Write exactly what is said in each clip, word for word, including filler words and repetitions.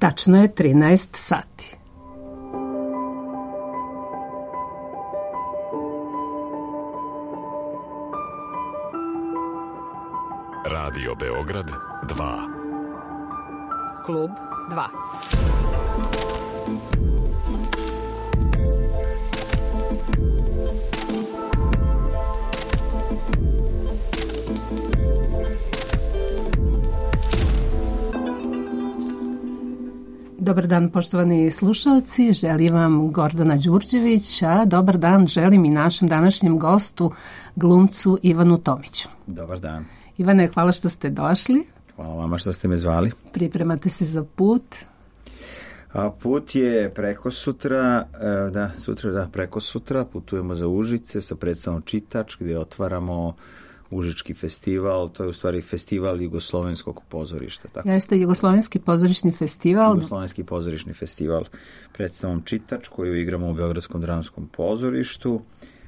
Tačno je trinaest sati. Radio Beograd dva. Klub dva. Dobar dan, poštovani slušalci, želim vam Gordana Đurđević, a dobar dan želim i našem današnjem gostu, glumcu Ivanu Tomiću. Dobar dan. Ivane, hvala što ste došli. Hvala vama što ste me zvali. Pripremate se za put? A put je preko sutra, da, sutra, da, preko sutra putujemo za Užice sa predstavom Čitač, gdje otvaramo Užički festival, to je u stvari festival Jugoslovenskog pozorišta. Tako. Jeste Jugoslovenski pozorišni festival. Jugoslovenski pozorišni festival predstavom Čitač koju igramo u Beogradskom dramskom pozorištu.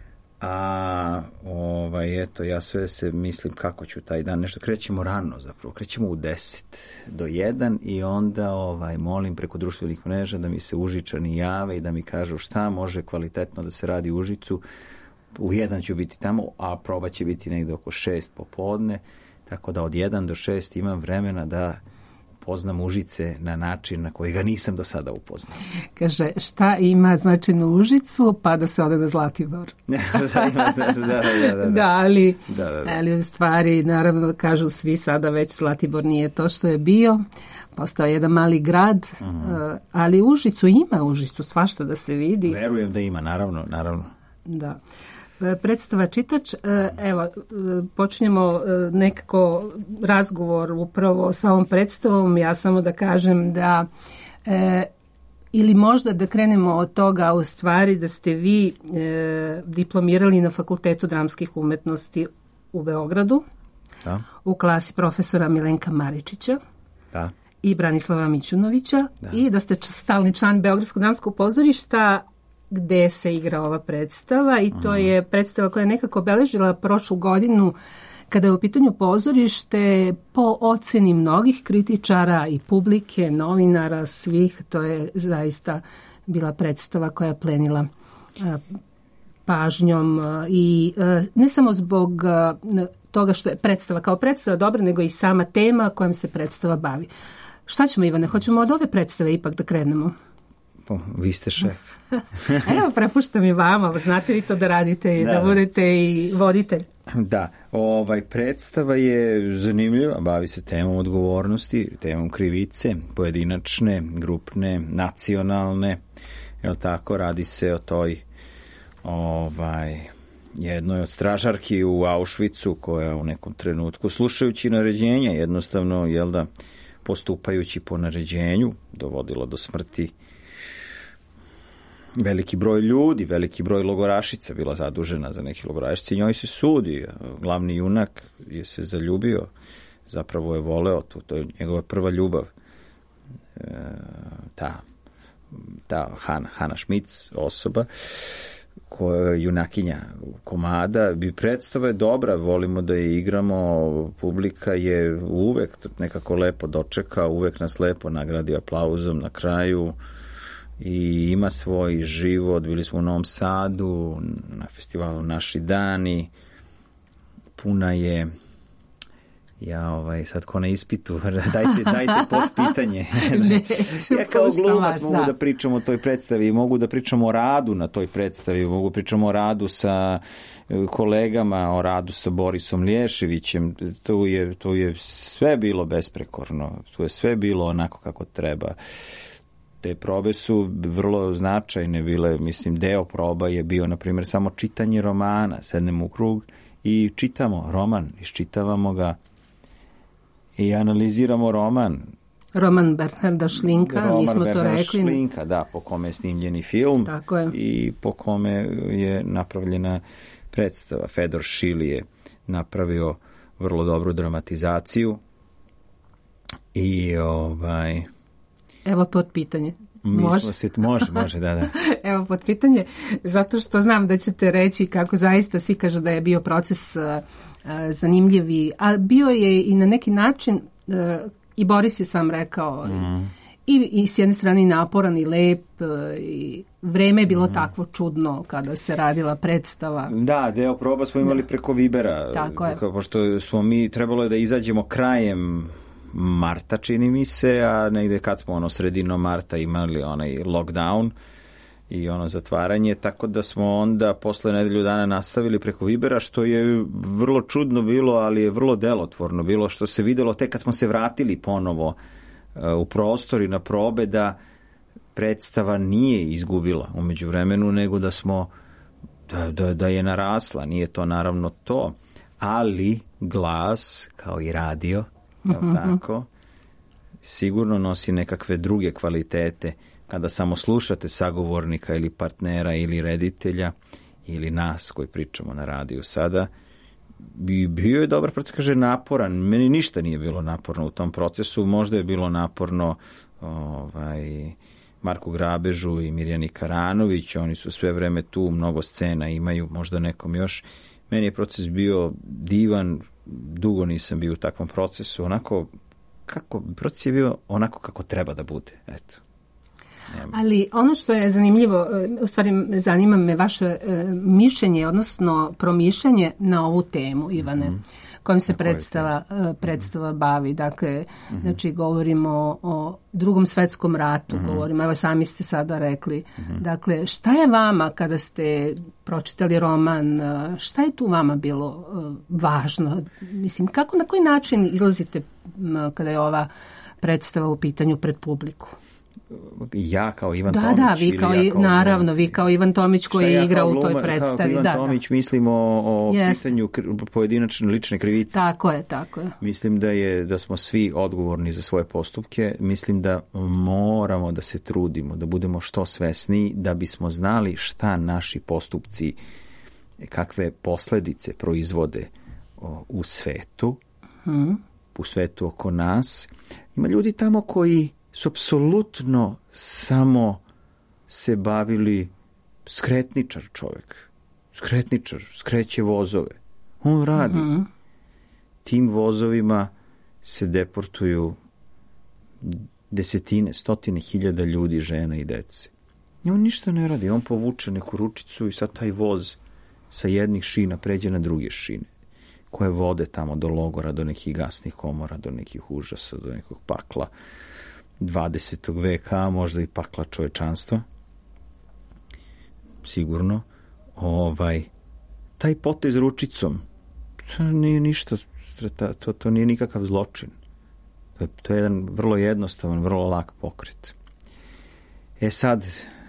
A ovaj, eto, ja sve se mislim kako ću taj dan, nešto krećemo rano zapravo, krećemo u deset do jedan i onda ovaj, molim preko društvenih mreža da mi se Užičani jave i da mi kažu šta može kvalitetno da se radi u Užicu. U jedan ću biti tamo, a proba će biti negde oko šest popodne, tako da od jedan do šest imam vremena da poznam Užice na način na koji ga nisam do sada upoznao. Kaže, šta ima značajnu Užicu, pa da se ode na Zlatibor. da, da, da, da, da. da, ali, da, da, da. ali u stvari, naravno, kažu svi sada već Zlatibor nije to što je bio, postao je jedan mali grad, uh-huh. ali Užicu ima, Užicu svašta da se vidi. Verujem da ima, naravno, naravno. Da. Predstava Čitač, evo, počinjemo nekako razgovor upravo sa ovom predstavom, ja samo da kažem da, e, ili možda da krenemo od toga u stvari da ste vi e, diplomirali na Fakultetu dramskih umetnosti u Beogradu, da. U klasi profesora Milenka Maričića. Da. I Branislava Mićunovića, da. I da ste stalni član Beogradskog dramskog pozorišta, gde se igra ova predstava i to je predstava koja je nekako obeležila prošlu godinu kada je u pitanju pozorište po oceni mnogih kritičara i publike, novinara, svih. To je zaista bila predstava koja je plenila a, pažnjom a, i a, ne samo zbog a, toga što je predstava kao predstava dobra, nego i sama tema kojom se predstava bavi. Šta ćemo, Ivane? Hoćemo od ove predstave ipak da krenemo? Po, vi ste šef. Evo, prepuštam i vama, znate vi to da radite i da, da budete i voditelj. Da, ovaj, predstava je zanimljiva, bavi se temom odgovornosti, temom krivice, pojedinačne, grupne, nacionalne, jel tako, radi se o toj ovaj, jednoj od stražarki u Auschwitzu koja u nekom trenutku, slušajući naređenja, jednostavno, jel da, postupajući po naređenju, dovodilo do smrti veliki broj ljudi, veliki broj logorašica bila zadužena za neki logorašice i njoj se sudi. Glavni junak je se zaljubio, zapravo je voleo, to, to je njegova prva ljubav. E, ta ta Hana, Hana Šmic, osoba, koja je junakinja komada, bi predstava je dobra, volimo da je igramo, publika je uvek nekako lepo dočeka, uvek nas lepo nagradi aplauzom na kraju, i ima svoj život. Bili smo u Novom Sadu na festivalu Naši dani, puna je, ja ovaj, sad ko na ispitu, dajte, dajte pod pitanje. Ja kao glumac mogu da. da pričam o toj predstavi, mogu da pričam o radu na toj predstavi, mogu pričam o radu sa kolegama, o radu sa Borisom Lješevićem, tu je, tu je sve bilo besprekorno, tu je sve bilo onako kako treba. Te probe su vrlo značajne bile, mislim, deo proba je bio, na primjer, samo čitanje romana, sednemo u krug i čitamo roman, iščitavamo ga i analiziramo roman. Roman Bernharda Šlinka, roman nismo Bernharda to rekli. Šlinka, da, po kome je snimljeni film. Tako je. I po kome je napravljena predstava. Fedor Šil je napravio vrlo dobru dramatizaciju i ovaj... Evo pod pitanje. Može? Se, može, može, da, da. Evo pod pitanje, zato što znam da ćete reći kako zaista svi kažu da je bio proces uh, uh, zanimljiv, a bio je i na neki način, uh, i Boris je sam rekao, mm. i, i s jedne strane i naporan i lep i vreme je bilo mm. takvo čudno kada se radila predstava. Da, deo proba smo imali da. preko Vibera. Tako je. Pošto smo mi, trebalo je da izađemo krajem marta, čini mi se, a negde kad smo ono sredinom marta imali onaj lockdown i ono zatvaranje, tako da smo onda posle nedelju dana nastavili preko Vibera, što je vrlo čudno bilo, ali je vrlo delotvorno bilo, što se videlo tek kad smo se vratili ponovo uh, u prostor i na probe, da predstava nije izgubila u međuvremenu, nego da smo da, da, da je narasla. Nije to naravno to, ali glas, kao i radio, jel tako, sigurno nosi nekakve druge kvalitete kada samo slušate sagovornika ili partnera ili reditelja ili nas koji pričamo na radiju sada. I bio je dobar proces, kaže, naporan. Meni ništa nije bilo naporno u tom procesu. Možda je bilo naporno ovaj, Marku Grabežu i Mirjani Karanović. Oni su sve vreme tu, mnogo scena imaju, možda nekom još. Meni je proces bio divan, dugo nisam bio u takvom procesu. Onako, kako, proces je bio onako kako treba da bude. Eto. Nema. Ali ono što je zanimljivo, u stvari zanima me vaše e, mišljenje, odnosno promišljanje na ovu temu, Ivane, mm-hmm. kojom se predstava, predstava bavi. Dakle, mm-hmm. znači govorimo o Drugom svetskom ratu, mm-hmm. govorimo, evo sami ste sada rekli. Mm-hmm. Dakle, šta je vama kada ste pročitali roman, šta je tu vama bilo uh, važno? Mislim, kako, na koji način izlazite m, kada je ova predstava u pitanju pred publiku? Ja kao Ivan da, Tomić? Da, vi kao, ja kao naravno, vi kao Ivan Tomić koji je igrao u toj predstavi. Kao Ivan da, Tomić da. Mislimo o Jest. pitanju pojedinačne lične krivice. Tako je, tako je. Mislim da je da smo svi odgovorni za svoje postupke. Mislim da moramo da se trudimo, da budemo što svesniji, da bismo znali šta naši postupci, kakve posledice proizvode u svetu, hmm. u svetu oko nas. Ima ljudi tamo koji su apsolutno samo se bavili skretničar čovjek. Skretničar, skreće vozove. On radi. Mm-hmm. Tim vozovima se deportuju desetine, stotine hiljada ljudi, žena i dece. I on ništa ne radi. On povuče neku ručicu i sad taj voz sa jednih šina pređe na druge šine, koje vode tamo do logora, do nekih gasnih komora, do nekih užasa, do nekog pakla dvadesetog veka, možda i pakla čovečanstva. Sigurno. Ovaj, taj potez ručicom, to nije ništa, to, to nije nikakav zločin. To je, to je jedan vrlo jednostavan, vrlo lak pokret. E sad,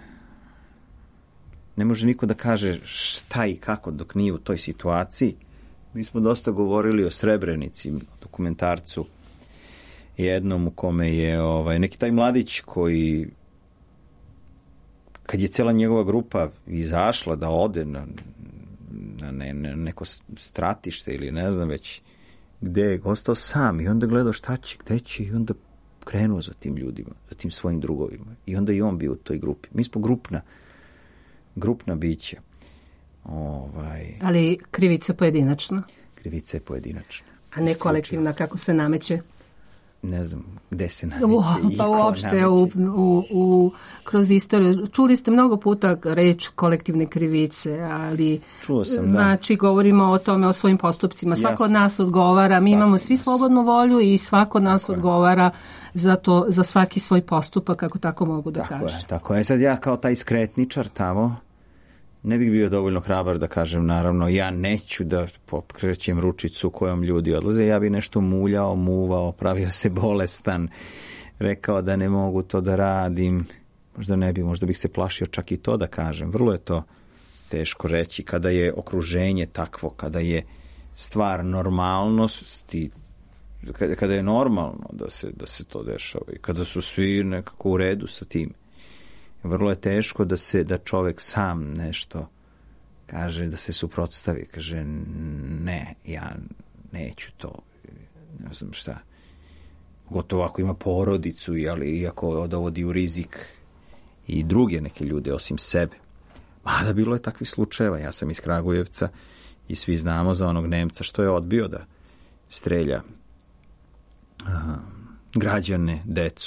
ne može niko da kaže šta i kako dok nije u toj situaciji. Mi smo dosta govorili o Srebrenici, dokumentarcu jednom u kome je ovaj, neki taj mladić koji, kad je cijela njegova grupa izašla da ode na, na, ne, na neko stratište ili ne znam već gde, je ostao sam i onda gledao šta će, gde će i onda krenuo za tim ljudima, za tim svojim drugovima i onda i on bio u toj grupi. Mi smo grupna, grupna bića. Ovaj... Ali krivica pojedinačna? Krivica je pojedinačna. A ne kolektivna kako se nameće? Ne znam gde se nameće uh, i pa ko uopšte u, u, u, kroz istoriju. Čuli ste mnogo puta reč kolektivne krivice, ali Čuo sam, znači da. govorimo o tome, o svojim postupcima. Svako Jasne. od nas odgovara, mi svako imamo svi nas. slobodnu volju i svako od nas tako odgovara za, to, za svaki svoj postupak, kako tako mogu da tako kažem. Je, tako je. Sad ja kao taj skretničar tamo ne bih bio dovoljno hrabar da kažem, naravno, ja neću da pokrećem ručicu kojom ljudi odlaze, ja bi nešto muljao, muvao, pravio se bolestan, rekao da ne mogu to da radim, možda ne bi, možda bih se plašio čak i to da kažem. Vrlo je to teško reći kada je okruženje takvo, kada je stvar normalnosti, kada, kada je normalno da se, da se to dešava i kada su svi nekako u redu sa tim. Vrlo je teško da se da čovjek sam nešto kaže, da se suprotstavi, kaže ne, ja neću to, ne znam šta. Gotovo ako ima porodicu, ali iako dovodi u rizik i druge neke ljude osim sebe. Mada bilo je takvih slučajeva. Ja sam iz Kragujevca i svi znamo za onog Nemca što je odbio da strelja uh, građane, decu,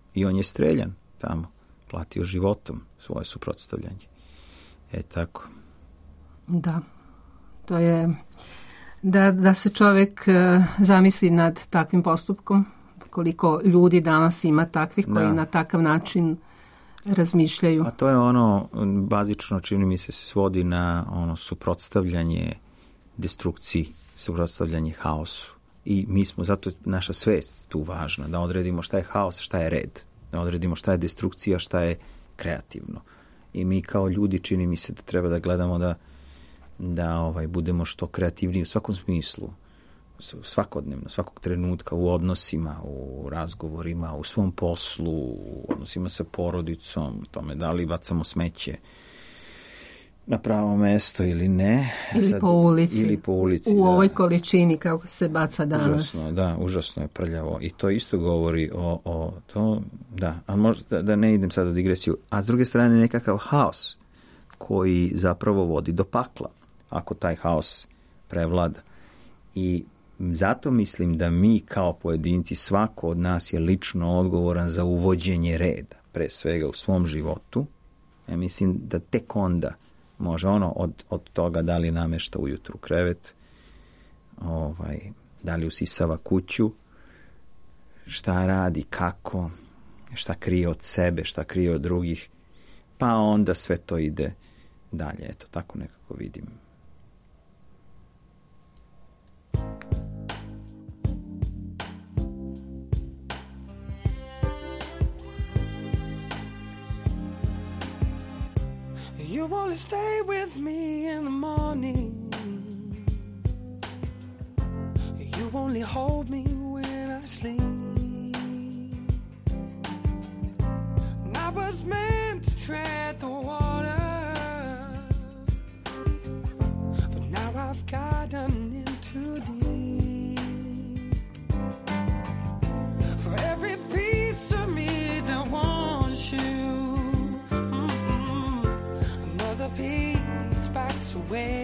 I on je streljan tamo, platio životom svoje suprotstavljanje. E tako. Da, to je da, da se čovjek uh, zamisli nad takvim postupkom, koliko ljudi danas ima takvih koji da. na takav način razmišljaju. A to je ono bazično, čini mi se, se svodi na ono suprotstavljanje destrukciji, suprotstavljanje haosu. I mi smo, zato naša svest tu važna, da odredimo šta je haos, šta je red, da odredimo šta je destrukcija, šta je kreativno. I mi kao ljudi, čini mi se, da treba da gledamo da, da ovaj, budemo što kreativniji u svakom smislu, svakodnevno, svakog trenutka, u odnosima, u razgovorima, u svom poslu, u odnosima sa porodicom, tome da li bacamo smeće na pravo mesto ili ne. Ili Sad, po ulici. Ili po ulici, U da. ovoj količini kako se baca danas. Užasno je, da, užasno je prljavo. I to isto govori o, o to, da, ali možda da, da ne idem sad u digresiju. A s druge strane nekakav haos koji zapravo vodi do pakla, ako taj haos prevlada. I zato mislim da mi kao pojedinci, svako od nas je lično odgovoran za uvođenje reda, pre svega u svom životu. Ja mislim da tek onda može ono od, od toga da li namešta ujutru krevet, ovaj, da li usisava kuću, šta radi, kako, šta krije od sebe, šta krije od drugih, pa onda sve to ide dalje. Eto, tako nekako vidim. You only stay with me in the morning. You only hold me when I sleep. And I was meant to tread the water, but now I've gotten in too deep. For every piece of me that wants you, peace backs away.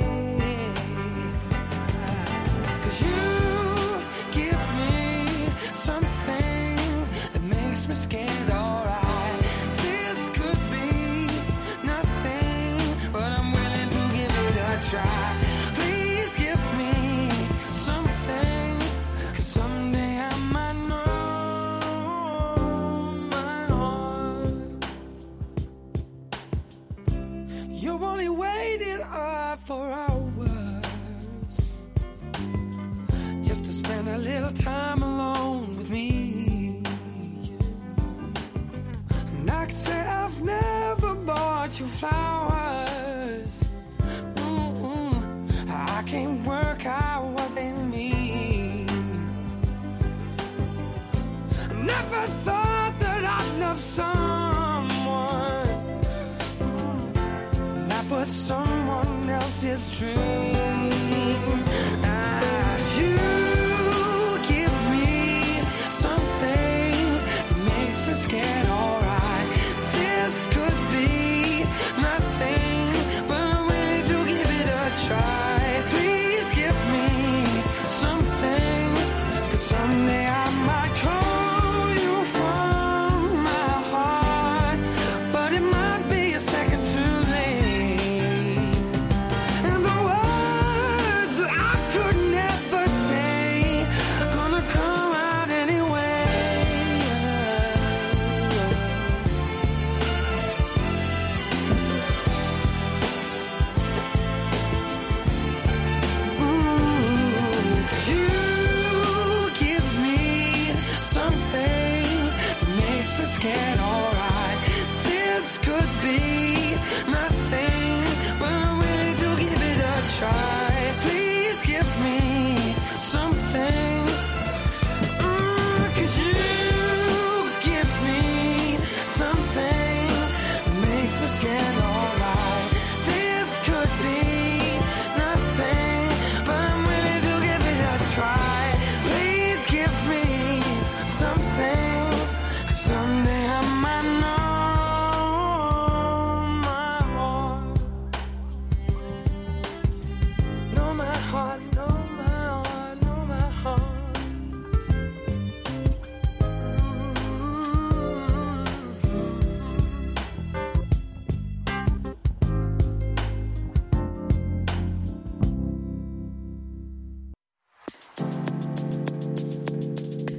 'Cause you give me something that makes me scared, alright. This could be nothing, but I'm willing to give it a try. Please give me something, 'cause someday I might know my heart. You only waited up for hours just to spend a little time alone with me. And I could say I've never bought you flowers. Mm-mm. I can't work out what they mean. I never thought that I'd love someone but someone else's dream. Ah, you give me something that makes me scared, alright. This could be nothing, but I'm willing to give it a try. Please give me something, 'cause someday I might call you from my heart, but it might be a second too late. And the world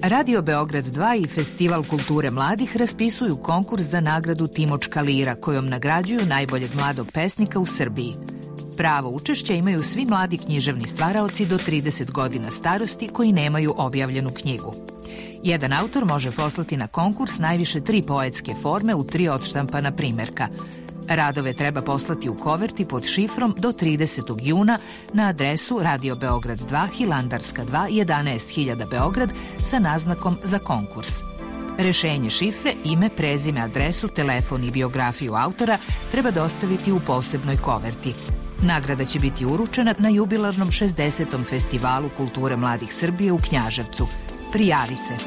Radio Beograd dva i Festival kulture mladih raspisuju konkurs za nagradu Timočka lira, kojom nagrađuju najboljeg mladog pesnika u Srbiji. Pravo učešće imaju svi mladi književni stvaraoci do trideset godina starosti koji nemaju objavljenu knjigu. Jedan autor može poslati na konkurs najviše tri poetske forme u tri odštampana primerka. Radove treba poslati u koverti pod šifrom do tridesetog juna na adresu Radio Beograd dva, Hilandarska dva, jedanaest hiljada Beograd sa naznakom za konkurs. Rešenje šifre, ime, prezime, adresu, telefon i biografiju autora treba dostaviti u posebnoj koverti. Nagrada će biti uručena na jubilarnom šezdesetom Festivalu kulture mladih Srbije u Knjaževcu. Prijavi se!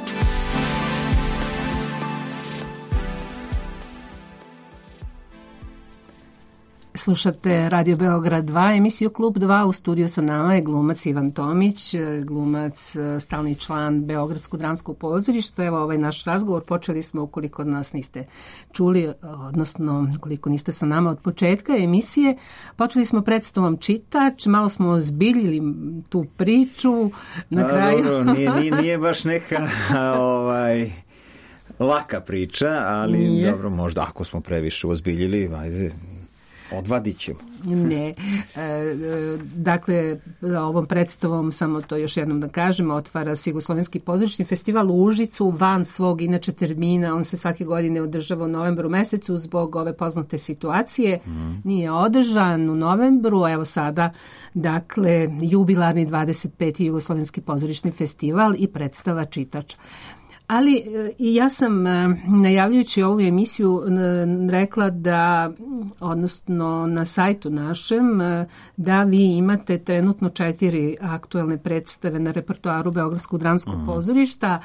Slušate Radio Beograd dva, emisiju Klub dva. U studiju sa nama je glumac Ivan Tomić, glumac, stalni član Beogradskog dramskog pozorišta. Evo ovaj naš razgovor počeli smo, ukoliko nas niste čuli, odnosno ukoliko niste sa nama od početka emisije, počeli smo predstavom Čitač, malo smo zbiljili tu priču. Na A, kraju... Dobro, nije, nije, nije baš neka ovaj, laka priča, ali nije. Dobro, možda ako smo previše ozbiljili, vajze... Odvadit ćemo. Ne. E, dakle, ovom predstavom, samo to još jednom da kažemo, otvara se Jugoslovenski pozorišni festival u Užicu van svog inače termina. On se svake godine održava u novembru mesecu zbog ove poznate situacije. Mm. Nije održan u novembru, evo sada, dakle, jubilarni dvadeset peti Jugoslovenski pozorišni festival i predstava Čitač. Ali i ja sam, najavljujući ovu emisiju, rekla da, odnosno na sajtu našem, da vi imate trenutno četiri aktuelne predstave na repertoaru Beogradskog dramskog mm. pozorišta.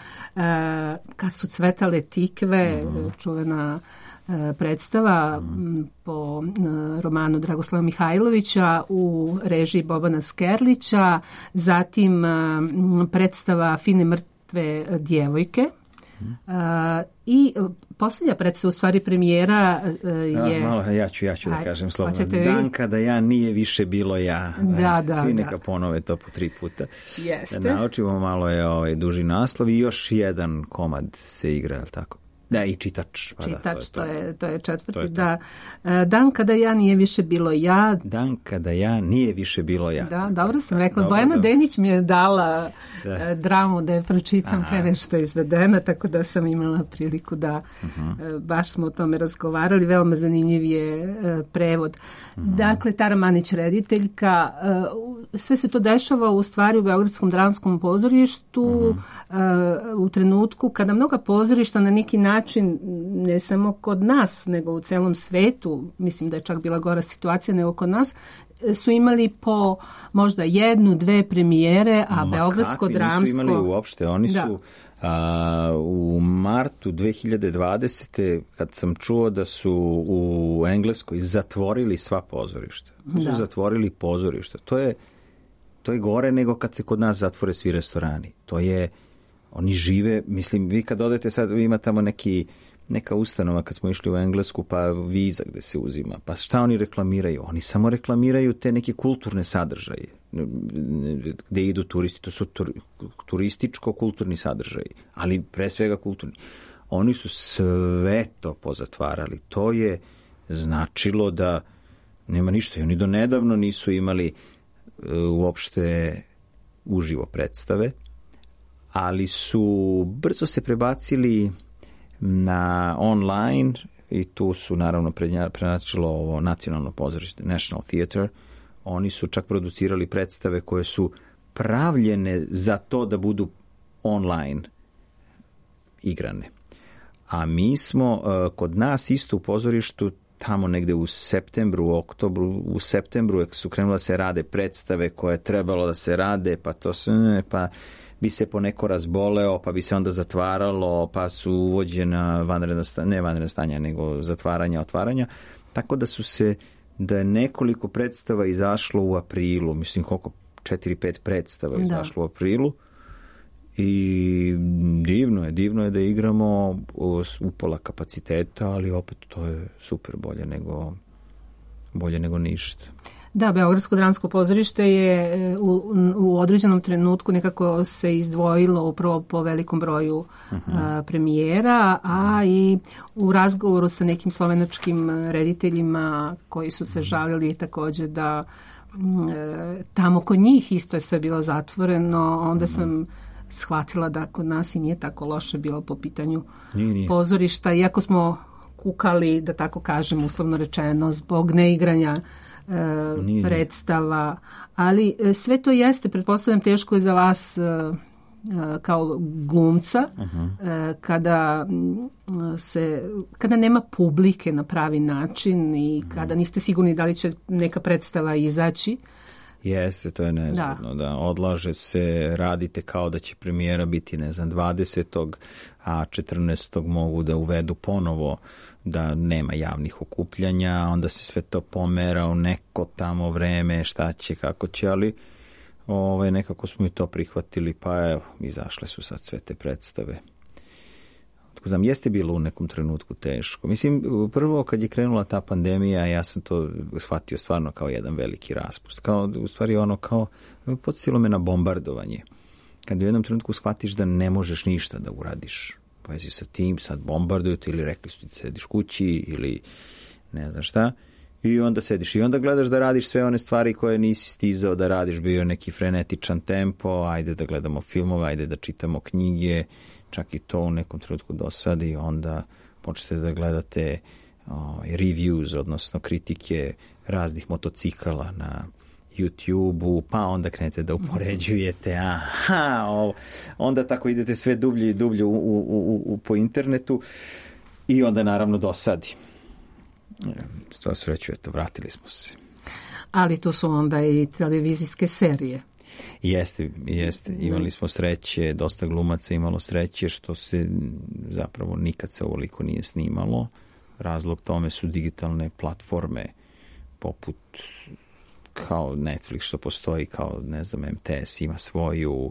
Kad su cvetale tikve, mm. čuvena predstava mm. po romanu Dragoslava Mihajlovića u režiji Bobana Skerlića, zatim predstava Fine mrtve djevojke. Uh, i posljednja predstava, u stvari premijera uh, je... Ja, malo, ja ću, ja ću da kažem slobodno. Dan kada ja nije više bilo ja. Da, da, Svi da. neka ponove to po tri puta. Jeste. Da naučimo, malo je ovaj duži naslov i još jedan komad se igra, je li tako? Da, i Čitač. Pa Čitač, da, to, je to. to je, to je četvrti, to je to. da. Dan kada ja nije više bilo ja. Dan kada ja nije više bilo ja. Da, dobro sam rekla. Dobro, Bojana dobro. Denić mi je dala da. dramu da je pročitam Aha. pre nešto izvedena, tako da sam imala priliku da uh-huh. baš smo o tome razgovarali. Veoma zanimljiv je prevod. Uh-huh. Dakle, Tara Manić, rediteljka, sve se to dešava u stvari u Beogradskom dramskom pozorištu uh-huh. u trenutku kada mnoga pozorišta na neki način, ne samo kod nas, nego u celom svetu, mislim da je čak bila gora situacija nego kod nas, su imali po možda jednu, dve premijere, a Ma Beogradsko kakvi, dramsko... nisu imali uopšte, oni da. su a, u martu dve hiljade dvadesete kad sam čuo da su u Engleskoj zatvorili sva pozorišta. Da. Su zatvorili pozorišta. To je, to je gore nego kad se kod nas zatvore svi restorani. To je, oni žive, mislim, vi kad odete sad, ima tamo neki neka ustanova kad smo išli u Englesku, pa viza gde se uzima. Pa šta oni reklamiraju? Oni samo reklamiraju te neke kulturne sadržaje gde idu turisti. To su tur, turističko-kulturni sadržaji, ali pre svega kulturni. Oni su sve to pozatvarali. To je značilo da nema ništa. I oni do nedavno nisu imali uh, uopšte uživo predstave, ali su brzo se prebacili na online i tu su naravno prenačilo ovo nacionalno pozorište, National Theatre. Oni su čak producirali predstave koje su pravljene za to da budu online igrane. A mi smo uh, kod nas isto u pozorištu tamo negde u septembru, u oktobru, u septembru su krenule da se rade predstave koje je trebalo da se rade, pa to su, pa bi se poneko razboleo, pa bi se onda zatvaralo, pa su uvođena vanredna stanja, ne vanredna stanja, nego zatvaranja, otvaranja. Tako da su se, da je nekoliko predstava izašlo u aprilu, mislim koliko, četiri, pet predstava izašlo da. u aprilu. I divno je, divno je da igramo u pola kapaciteta, ali opet to je super, bolje nego, bolje nego ništa. Da, Beogradsko dramsko pozorište je u, u određenom trenutku nekako se izdvojilo upravo po velikom broju uh-huh. a, premijera, a i u razgovoru sa nekim slovenačkim rediteljima koji su se žalili također da m, tamo kod njih isto je sve bilo zatvoreno, onda uh-huh. sam shvatila da kod nas i nije tako loše bilo po pitanju nije, nije. pozorišta, iako smo kukali, da tako kažem, uslovno rečeno, zbog neigranja e, nije, predstava, ali sve to jeste, pretpostavljam, teško je za vas e, kao glumca, uh-huh. e, kada se, kada nema publike na pravi način i uh-huh. kada niste sigurni da li će neka predstava izaći. Jeste, to je nezgodno, da. da. Odlaže se, radite kao da će premijera biti, ne znam, dvadesetog a četrnaestog mogu da uvedu ponovo da nema javnih okupljanja, onda se sve to pomera u neko tamo vreme, šta će, kako će, ali ovaj, nekako smo i to prihvatili, pa evo, izašle su sad sve te predstave. Znam, jeste bilo u nekom trenutku teško. Mislim, prvo kad je krenula ta pandemija, ja sam to shvatio stvarno kao jedan veliki raspust. Kao, u stvari ono kao, podsjetilo me na bombardovanje. Kad u jednom trenutku shvatiš da ne možeš ništa da uradiš u vezi sa tim, sad bombarduju te ili rekli su ti sediš kući ili ne znam šta. I onda sediš i onda gledaš da radiš sve one stvari koje nisi stizao da radiš, bio neki frenetičan tempo, ajde da gledamo filmove, ajde da čitamo knjige, čak i to u nekom trenutku dosadi i onda počnete da gledate o, reviews, odnosno kritike raznih motocikala na YouTube-u, pa onda krenete da upoređujete, aha, o, onda tako idete sve dublje i dublje u, u, u, u, po internetu i onda naravno dosadi. Stvar su reću, eto, vratili smo se. Ali to su onda i televizijske serije. Jeste, jeste. Imali smo sreće, dosta glumaca imalo sreće što se zapravo nikad se ovoliko nije snimalo. Razlog tome su digitalne platforme poput kao Netflix što postoji, kao ne znam, M T S ima svoju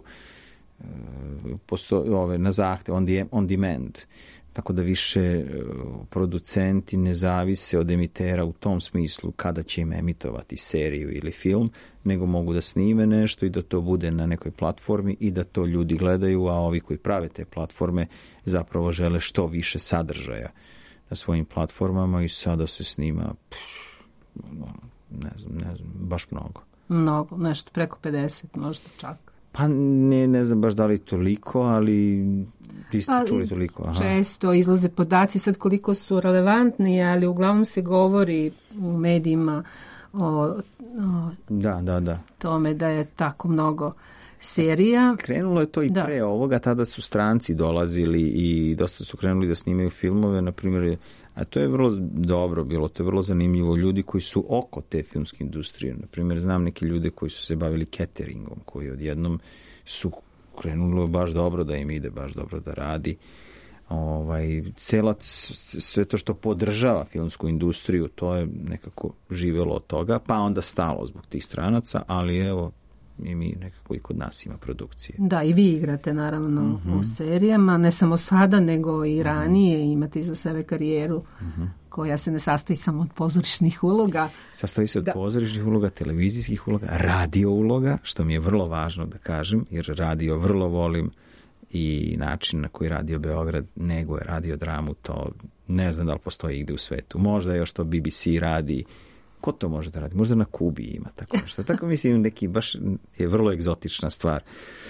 postoji ove na zahtev, on, de, on demand. Tako da više producenti ne zavise od emitera u tom smislu kada će im emitovati seriju ili film, nego mogu da snime nešto i da to bude na nekoj platformi i da to ljudi gledaju, a ovi koji prave te platforme zapravo žele što više sadržaja na svojim platformama i sada se snima pff, ne znam, ne znam, baš mnogo. Mnogo, nešto preko pedeset možda čak. Pa ne, ne znam baš da li toliko, ali vi ste pa, čuli toliko. Aha. Često izlaze podaci, sad koliko su relevantni, ali uglavnom se govori u medijima o, o da, da, da. tome da je tako mnogo serija. Krenulo je to i da. pre ovoga, tada su stranci dolazili i dosta su krenuli da snimaju filmove, na primjer, a to je vrlo dobro bilo, to je vrlo zanimljivo. Ljudi koji su oko te filmske industrije, na primjer, znam neke ljude koji su se bavili cateringom, koji odjednom su krenulo baš dobro da im ide, baš dobro da radi. Ovaj, cela, sve to što podržava filmsku industriju, to je nekako živelo od toga, pa onda stalo zbog tih stranaca, ali evo, i mi nekako i kod nas ima produkcije. Da, i vi igrate naravno uh-huh. u serijama, ne samo sada, nego i ranije, uh-huh. imate iza sebe karijeru uh-huh. koja se ne sastoji samo od pozorišnih uloga. Sastoji se od da. pozorišnih uloga, televizijskih uloga, radio uloga, što mi je vrlo važno da kažem, jer radio vrlo volim i način na koji Radio Beograd nego je radio dramu, to ne znam da li postoji igde u svetu. Možda još to B B C radi. Ko to može da radi? Možda na Kubi ima tako nešto. Tako mislim, neki baš je vrlo egzotična stvar.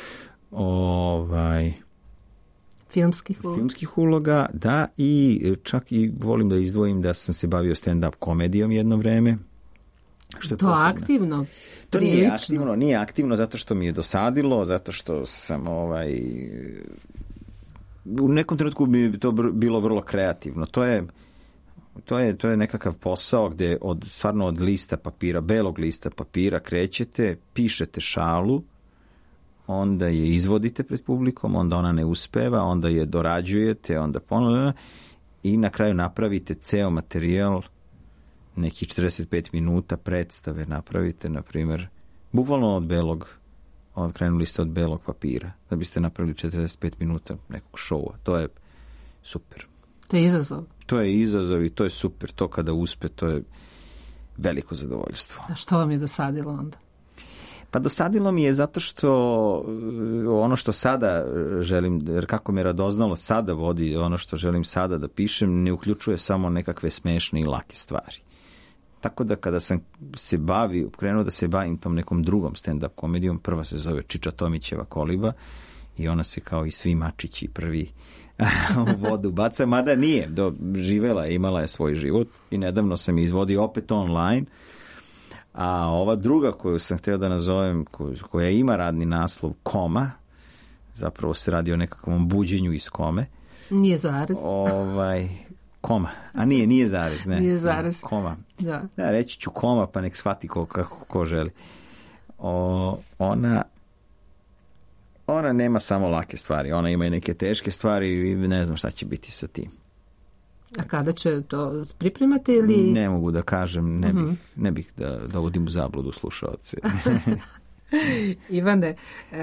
Ovaj, filmskih uloga. Filmskih uloga, da, i čak i volim da izdvojim da sam se bavio stand-up komedijom jedno vreme. Što je to posebno. Aktivno? To nije Prilično. aktivno, nije aktivno zato što mi je dosadilo, zato što sam ovaj... U nekom trenutku bi to bilo vrlo kreativno. To je To je, to je nekakav posao gde od, stvarno od lista papira, belog lista papira krećete, pišete šalu, onda je izvodite pred publikom, onda ona ne uspeva, onda je dorađujete, onda ponovno i na kraju napravite ceo materijal, nekih četrdeset pet minuta predstave napravite, na primjer, bukvalno od belog, od krenuli ste od belog papira, da biste napravili četrdeset pet minuta nekog šova. To je super. To je izazov. To je izazov i to je super. To kada uspe, to je veliko zadovoljstvo. A što vam je dosadilo onda? Pa dosadilo mi je zato što ono što sada želim, jer kako me radoznalo sada vodi ono što želim sada da pišem, ne uključuje samo nekakve smešne i lake stvari. Tako da kada sam se bavio, krenuo da se bavim tom nekom drugom stand-up komedijom, prva se zove Čiča Tomićeva Koliba i ona se kao i svi mačići prvi u vodu baca, mada nije, do, živela je, imala je svoj život i nedavno sam je izvodio opet online. A ova druga koju sam htio da nazovem, koja ima radni naslov Koma, zapravo se radi o nekakvom buđenju iz kome. Nije zarez. Ovaj, koma. A nije, nije zarez. Ne. Nije zarez. Koma. Da. Da, reći ću koma, pa nek shvati ko, kako ko želi. O, ona, ona nema samo lake stvari. Ona ima i neke teške stvari i ne znam šta će biti sa tim. A kada će to pripremati ili... Ne mogu da kažem, ne bih, ne bih da dovodim u zabludu slušaoce. Ivane,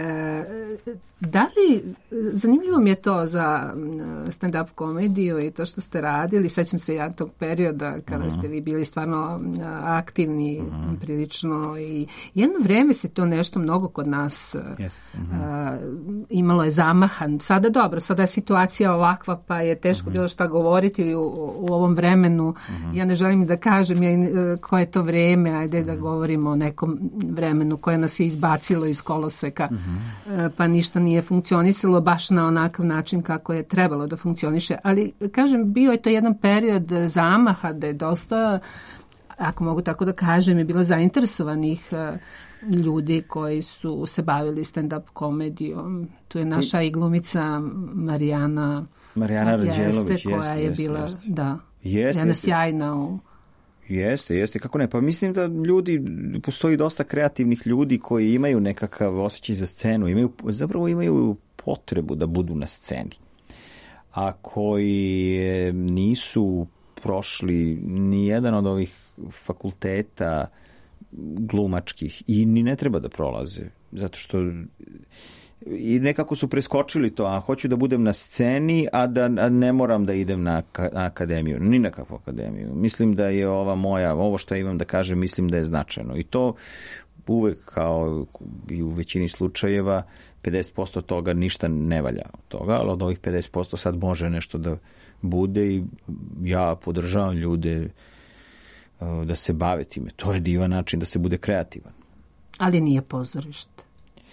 da li, zanimljivo mi je to za stand-up komediju i to što ste radili, sećam se ja tog perioda kada uh-huh. ste vi bili stvarno aktivni uh-huh. prilično i jedno vreme se to nešto mnogo kod nas yes. uh-huh. imalo je zamahan. Sada dobro, sada je situacija ovakva pa je teško uh-huh. bilo šta govoriti u, u ovom vremenu. Uh-huh. Ja ne želim da kažem ja, koje je to vreme, ajde uh-huh. da govorimo o nekom vremenu koje nas je izbacilo iz koloseka, uh-huh. pa ništa nije funkcionisalo baš na onakav način kako je trebalo da funkcioniše. Ali, kažem, bio je to jedan period zamaha da je dosta, ako mogu tako da kažem, je bilo zainteresovanih ljudi koji su se bavili stand-up komedijom. Tu je naša i glumica Marijana Marijana Rađelović, koja je jeste, bila, jeste. da, jeste, jedna sjajna u... Jeste, jeste, kako ne. Pa mislim da ljudi, postoji dosta kreativnih ljudi koji imaju nekakav osjećaj za scenu, imaju, zapravo imaju potrebu da budu na sceni. A koji nisu prošli ni jedan od ovih fakulteta glumačkih i ni ne treba da prolaze. Zato što i nekako su preskočili to, a hoću da budem na sceni, a da a ne moram da idem na, na akademiju, ni na kakvu akademiju. Mislim da je ova moja, ovo što ja imam da kažem, mislim da je značajno. I to uvek, kao i u većini slučajeva, pedeset posto toga ništa ne valja od toga, ali od ovih pedeset posto sad može nešto da bude i ja podržavam ljude da se bave time. To je divan način da se bude kreativan. Ali nije pozorište.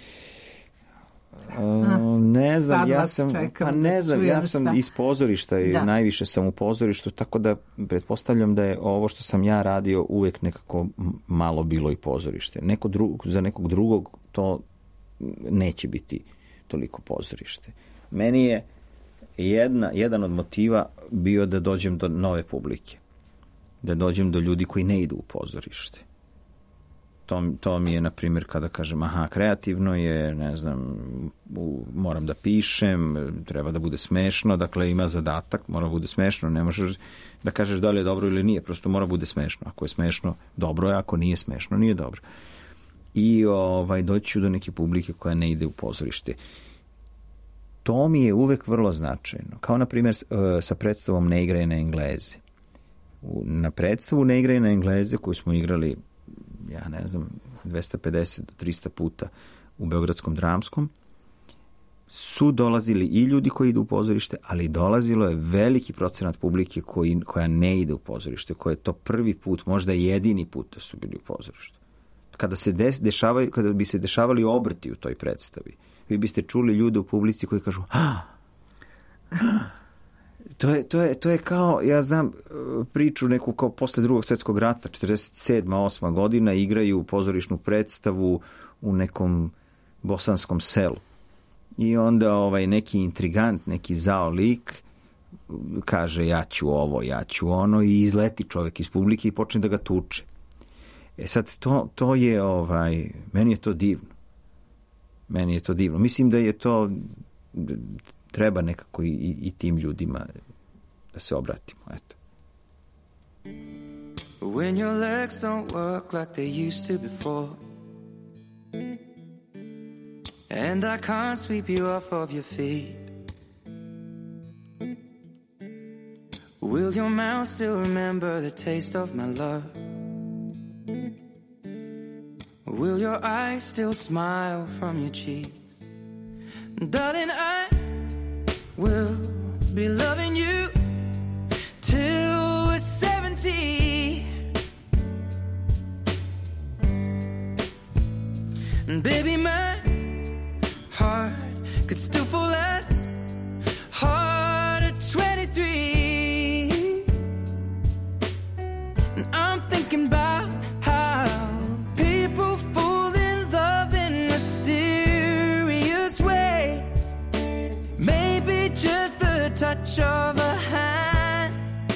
Uh, ne znam, ja sam, pa ne znam, ja sam šta. iz pozorišta i da. najviše sam u pozorištu, tako da pretpostavljam da je ovo što sam ja radio uvek nekako malo bilo i pozorište. Neko drug, za nekog drugog to neće biti toliko pozorište. Meni je jedna, jedan od motiva bio da dođem do nove publike, da dođem do ljudi koji ne idu u pozorište. To, to mi je, na primjer, kada kažem, aha, kreativno je, ne znam, u, moram da pišem, treba da bude smešno, dakle ima zadatak, mora da bude smešno, ne možeš da kažeš da li je dobro ili nije, prosto mora da bude smešno. Ako je smešno, dobro je, ako nije smešno, nije dobro. I ovaj, doći ću do neke publike koja ne ide u pozorište. To mi je uvek vrlo značajno. Kao, na primjer, sa predstavom Ne igraj na Engleze. Na predstavu Ne igraj na Engleze koju smo igrali ja ne znam, dvesta pedeset do trista puta u Beogradskom dramskom, su dolazili i ljudi koji idu u pozorište, ali dolazilo je veliki procenat publike koji, koja ne ide u pozorište, koja je to prvi put, možda jedini put da su bili u pozorištu. Kada, se des, dešavaju, kada bi se dešavali obrti u toj predstavi, vi biste čuli ljude u publici koji kažu ah! To je, to, je, to je kao, ja znam priču neku kao posle drugog svjetskog rata, četrdeset sedma osma godina, igraju pozorišnu predstavu u nekom bosanskom selu. I onda ovaj neki intrigant, neki zao lik kaže ja ću ovo, ja ću ono i izleti čovjek iz publike i počne da ga tuče. E sad, to, to je, ovaj, meni je to divno. Meni je to divno. Mislim da je to... treba nekako i, i, i tim ljudima da se obratimo. Eto. When your legs don't work like they used to before, and I can't sweep you off of your feet, will your mouth still remember the taste of my love? Will your eyes still smile from your cheeks? Darling, I will be loving you till we're seventy. And baby, my heart could still fall as hard at twenty-three. And I'm thinking about how people fall in love in mysterious ways. Maybe just the touch of a hand.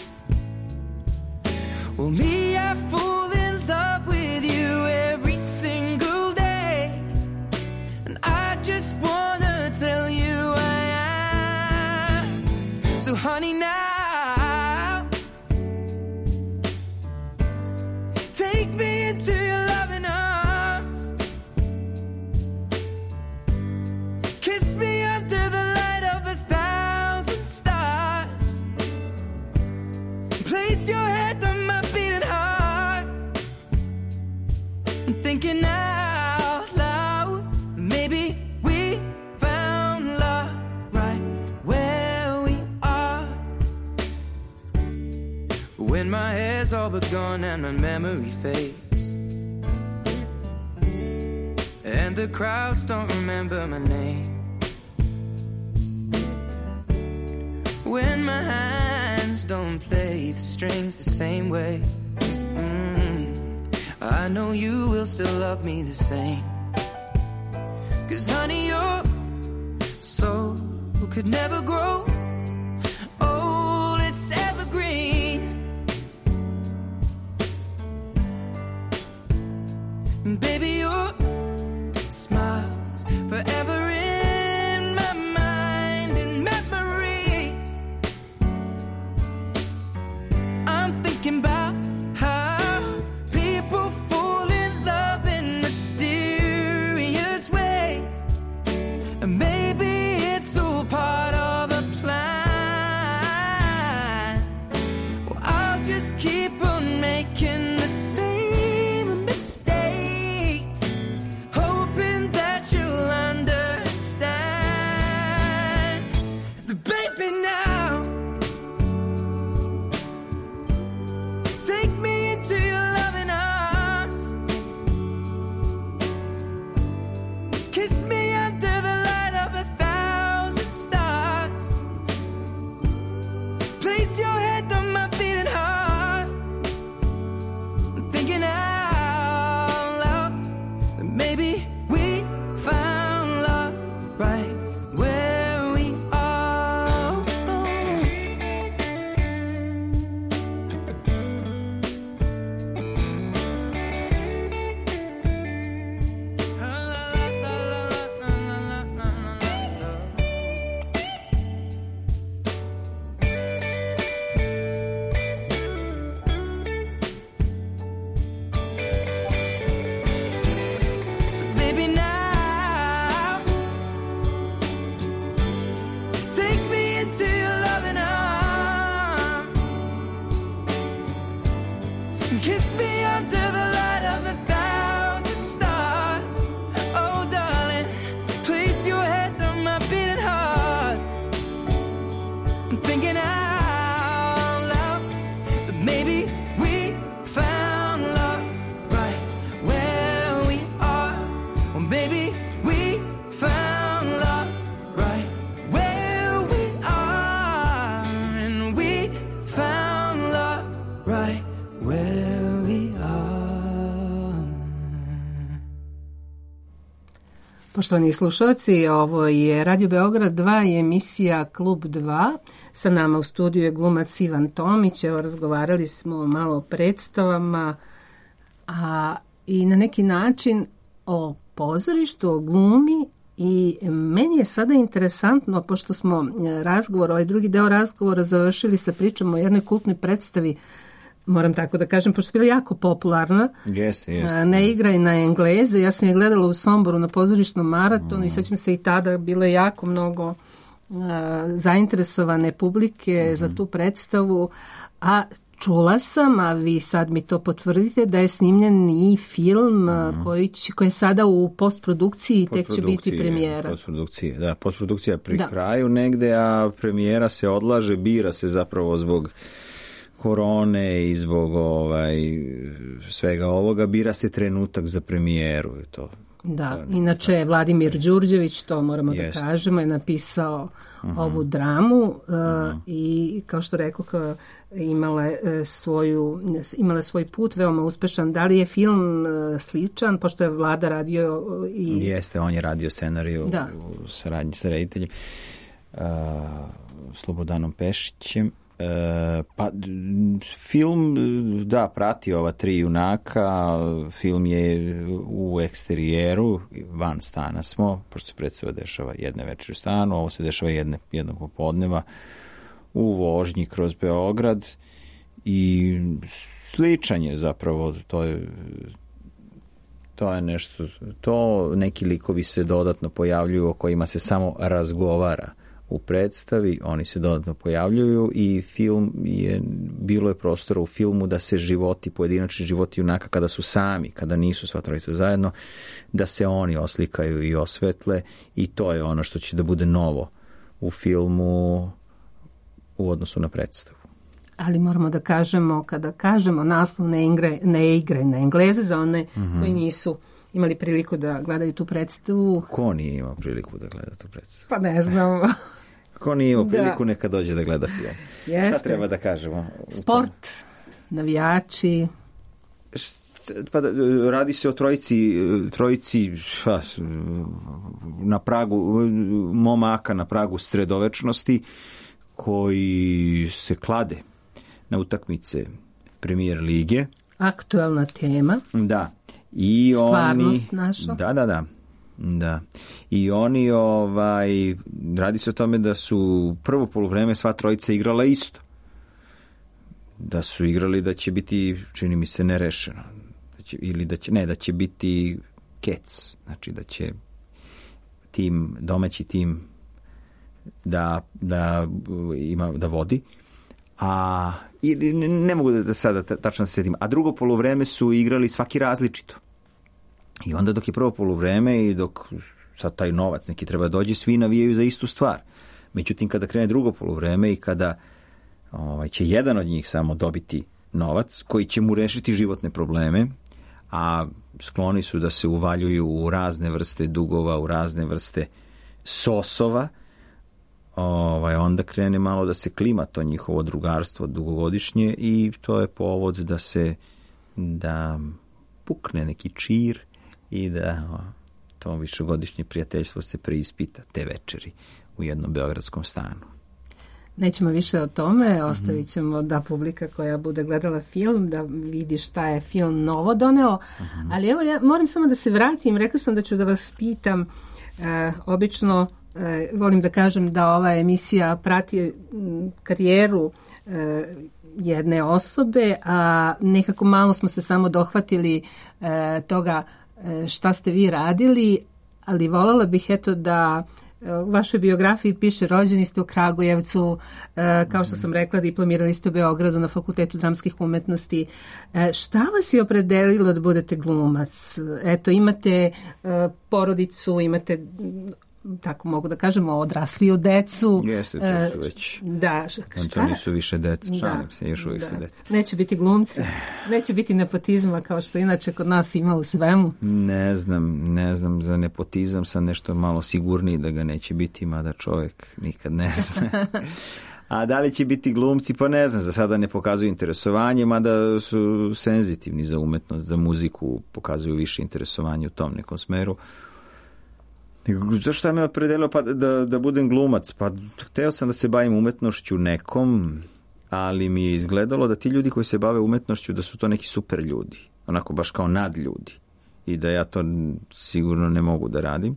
Well, me, I fall in love with you every single day. And I just wanna tell you I am. So honey, now take me into your loving arms. Kiss me under the light of a thousand stars. Place your head on my beating heart. I'm thinking out loud, maybe we found love right where we are. When my hair's all but gone and my memory fades, and the crowds don't remember my name, when my hands don't play the strings the same way, mm, I know you will still love me the same. 'Cause honey, your soul could never grow old, it's evergreen. And baby, your smile's forever in my mind and memory. I'm thinking about how people fall in love in mysterious ways. And maybe it's all part of a plan. Well, I'll just keep on making the same mistakes, hoping that you'll understand. But baby, now take me into your loving arms. Kiss me under the light of a thousand stars. Place your head on my beating heart. I'm thinking out loud that maybe we found love right where we are. So baby, now take me into your loving arms. Kiss me under the light of a thousand stars. Oh, darling, place your head on my beating heart. I'm thinking out loud that maybe we found love right where we are. Well, maybe we found love right where we are. And we found love right where we are. Poštovani slušalci, ovo je Radio Beograd dva i emisija Klub dva. Sa nama u studiju je glumac Ivan Tomić. Evo, razgovarali smo malo o predstavama, a i na neki način o pozorištu, o glumi. I meni je sada interesantno, pošto smo razgovor, ovaj drugi deo razgovora završili sa pričom o jednoj kultnoj predstavi, moram tako da kažem, pošto je bila jako popularna. Jeste, jeste. Ne igraj na Engleze. Ja sam je gledala u Somboru na pozorišnom maratonu mm. i sećam se i tada bilo je jako mnogo uh, zainteresovane publike mm-hmm. za tu predstavu. A čula sam, a vi sad mi to potvrdite, da je snimljen i film mm. koji, će, koji je sada u postprodukciji i tek će biti premijera. Postprodukcija, da, postprodukcija pri da. kraju negde, a premijera se odlaže, bira se zapravo zbog korone i zbog ovaj, svega ovoga, bira se trenutak za premijeru. Je to. Da, inače je Vladimir Đurđević, to moramo Jest. da kažemo, je napisao uh-huh. ovu dramu uh, uh-huh. i kao što rekao, kao imala je svoju, imala svoj put veoma uspešan. Da li je film uh, sličan, pošto je Vlada radio i... Jeste, on je radio scenariju da. u saradnji sa rediteljem uh, Slobodanom Pešićem. E, pa film, da, prati ova tri junaka, film je u eksterijeru, van stana smo, pošto se predstava dešava jedne večeri u stanu, ovo se dešava jedne, jednog popodneva u vožnji kroz Beograd i sličan je zapravo, to je to je nešto, to neki likovi se dodatno pojavljuju o kojima se samo razgovara u predstavi, oni se dodatno pojavljuju i film je, bilo je prostora u filmu da se životi, pojedinačni životi junaka kada su sami, kada nisu sva trojica zajedno, da se oni oslikaju i osvetle i to je ono što će da bude novo u filmu u odnosu na predstavu. Ali moramo da kažemo, kada kažemo naslov ne igre, ne igre na Engleze, za one mm-hmm. koji nisu imali priliku da gledaju tu predstavu. Ko nije imao priliku da gleda tu predstavu? Pa ne znam. Ko nije imao priliku, neka dođe da gleda film. Jeste. Šta treba da kažemo? Sport, navijači. Pa radi se o trojici, trojici na pragu, momaka na pragu sredovečnosti koji se klade na utakmice Premier lige. Aktuelna tema. Da. I stvarnost oni, naša. Da, da, da. Da. I oni, ovaj, radi se o tome da su prvo poluvreme sva trojica igrala isto. Da su igrali da će biti, čini mi se, nerešeno. Da će, ili da će, ne, da će biti kec. Znači da će tim, domaći tim da, da ima, da vodi. A i ne, ne mogu da, da sada tačno se setim. A drugo poluvreme su igrali svaki različito. I onda dok je prvo poluvreme i dok sad taj novac neki treba dođe, svi navijaju za istu stvar. Međutim, kada krene drugo poluvreme i kada ovaj, će jedan od njih samo dobiti novac koji će mu rešiti životne probleme, a skloni su da se uvaljuju u razne vrste dugova, u razne vrste sosova, ovaj, onda krene malo da se klima to njihovo drugarstvo dugogodišnje i to je povod da se da pukne neki čir i da o, to višegodišnje prijateljstvo se preispita te večeri u jednom beogradskom stanu. Nećemo više o tome, ostavit ćemo da publika koja bude gledala film, da vidi šta je film novo doneo, uh-huh. ali evo ja moram samo da se vratim, rekla sam da ću da vas pitam, e, obično e, volim da kažem da ova emisija prati m, karijeru e, jedne osobe, a nekako malo smo se samo dohvatili e, toga e, šta ste vi radili, ali voljela bih eto da u vašoj biografiji piše rođeni ste u Kragujevcu, e, kao što sam rekla, diplomirali ste u Beogradu na Fakultetu dramskih umetnosti. E, šta vas je opredelilo da budete glumac? Eto, imate e, porodicu, imate, tako mogu da kažemo, odrasliju decu. Jeste, to su već. Da, šta? To nisu više deca, šalim se, još uvijek da. se deca. Neće biti glumci, neće biti nepotizma kao što inače kod nas ima u svemu. Ne znam, ne znam, za nepotizam sam nešto malo sigurniji da ga neće biti, mada čovjek nikad ne zna. A da li će biti glumci, pa ne znam, za sada ne pokazuju interesovanje, mada su senzitivni za umetnost, za muziku, pokazuju više interesovanje u tom nekom smeru. Zašto je me opredelilo pa da, da budem glumac? Pa hteo sam da se bavim umetnošću nekom, ali mi je izgledalo da ti ljudi koji se bave umetnošću da su to neki super ljudi, onako baš kao nadljudi i da ja to sigurno ne mogu da radim.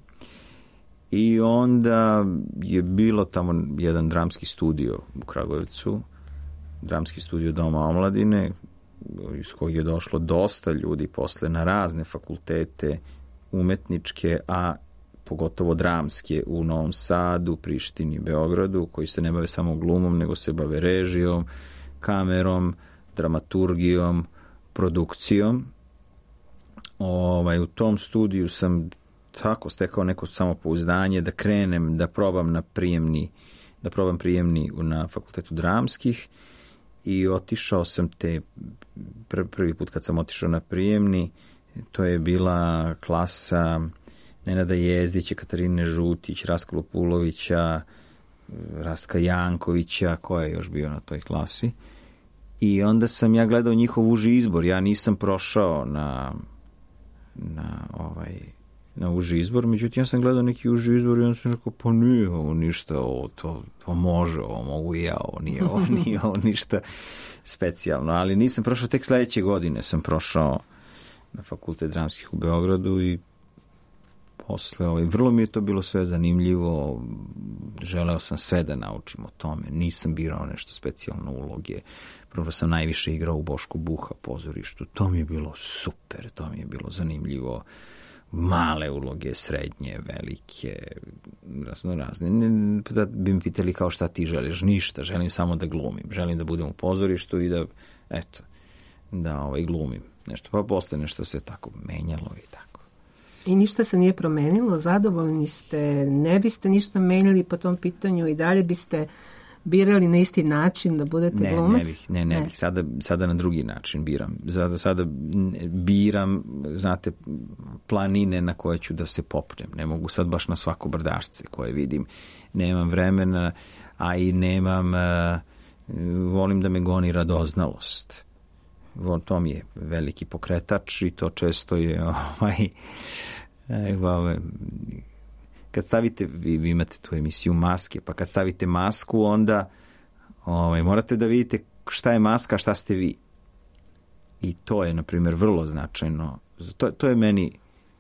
I onda je bilo tamo jedan dramski studio u Kragujevcu, dramski studio Doma omladine, iz kojeg je došlo dosta ljudi posle na razne fakultete umetničke, a pogotovo dramske u Novom Sadu, Prištini, Beogradu, koji se ne bave samo glumom, nego se bave režijom, kamerom, dramaturgijom, produkcijom. Ovaj, u tom studiju sam tako stekao neko samopouzdanje da krenem, da probam na prijemni, da probam prijemni na Fakultetu dramskih i otišao sam te, prvi put kad sam otišao na prijemni, to je bila klasa Nenada Jezdića, Katarine Žutić, Rastka Lupulovića, Rastka Jankovića, ko je još bio na toj klasi. I onda sam ja gledao njihov uži izbor. Ja nisam prošao na, na, ovaj, na uži izbor, međutim ja sam gledao neki uži izbor i onda sam rekao, pa nije ovo ništa, ovo, to, to može, ovo mogu i ja, ovo nije, ovo nije ovo ništa specijalno. Ali nisam prošao, tek sledeće godine sam prošao na Fakultet dramskih u Beogradu i posle, ovaj, vrlo mi je to bilo sve zanimljivo, želeo sam sve da naučim o tome, nisam birao nešto specijalno uloge, prvo sam najviše igrao u Bošku Buha pozorištu, to mi je bilo super, to mi je bilo zanimljivo, male uloge, srednje, velike, razno razne, da bi mi pitali kao šta ti želiš, ništa, želim samo da glumim, želim da budem u pozorištu i da, eto, da ovaj, glumim nešto, pa posle nešto se tako menjalo i tako. I ništa se nije promenilo, zadovoljni ste, ne biste ništa menjali po tom pitanju i dalje biste birali na isti način da budete ne, glumac? Ne, bih, ne, ne, ne bih, sada, sada na drugi način biram. Sada, sada biram, znate, planine na koje ću da se popnem. Ne mogu sad baš na svako brdašce koje vidim. Nemam vremena, a i nemam, volim da me goni radoznalost. To mi je veliki pokretač i to često je ovaj, ovaj kad stavite, vi, vi imate tu emisiju Maske, pa kad stavite masku onda ovaj, morate da vidite šta je maska, šta ste vi. I to je, na primjer, vrlo značajno. To, to je meni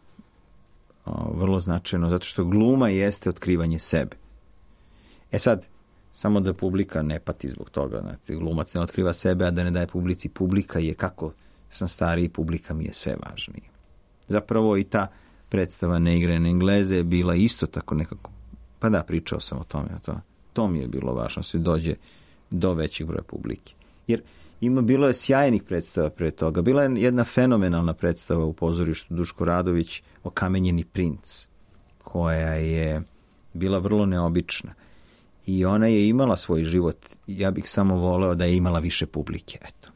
o, vrlo značajno, zato što gluma jeste otkrivanje sebe. E sad, samo da publika ne pati zbog toga. Znate, glumac ne otkriva sebe, a da ne daje publici. Publika je, kako sam stariji, publika mi je sve važnije. Zapravo i ta predstava Ne igre na Engleze je bila isto tako nekako, pa da, pričao sam o tome. To, to mi je bilo važno, se dođe do većeg broja publike. Jer ima, bilo je sjajnih predstava pre toga. Bila je jedna fenomenalna predstava u pozorištu Duško Radović, Okamenjeni princ, koja je bila vrlo neobična. I ona je imala svoj život. Ja bih samo voleo da je imala više publike. Eto.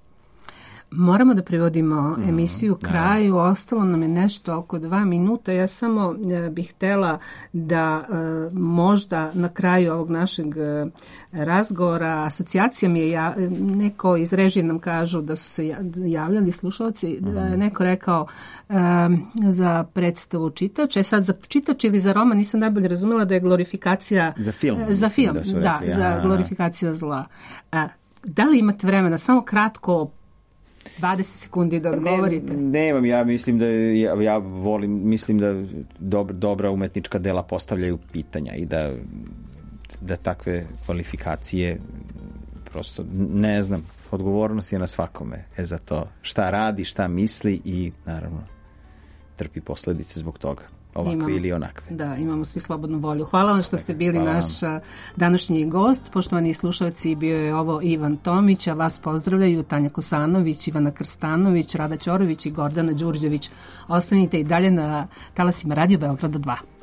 Moramo da privodimo mm, emisiju kraju. Da. Ostalo nam je nešto oko dva minuta. Ja samo e, bih htela da e, možda na kraju ovog našeg e, razgovora, asocijacija mi je, ja, neko iz režije nam kažu da su se javljali slušalci, mm. da je neko rekao e, za predstavu čitač. E sad za čitač ili za roman nisam najbolje razumela da je glorifikacija... Za film. E, za film, da, da, rekli, za glorifikacija zla. E, da li imate vremena, samo kratko, dvadeset sekundi da odgovorite? Ne, nemam, ja mislim da ja, ja volim, mislim da dob, dobra umetnička dela postavljaju pitanja i da, da takve kvalifikacije prosto, ne znam, odgovornost je na svakome e za to šta radi, šta misli i naravno trpi posledice zbog toga. Ovakve imamo, ili onakve. Da, imamo svi slobodnu volju. Hvala vam što ste bili Hvala naš vam. današnji gost. Poštovani slušalci, bio je ovo Ivan Tomić, a vas pozdravljaju Tanja Kosanović, Ivana Krstanović, Rada Ćorović i Gordana Đurđević. Ostanite i dalje na talasima Radio Beograda dva.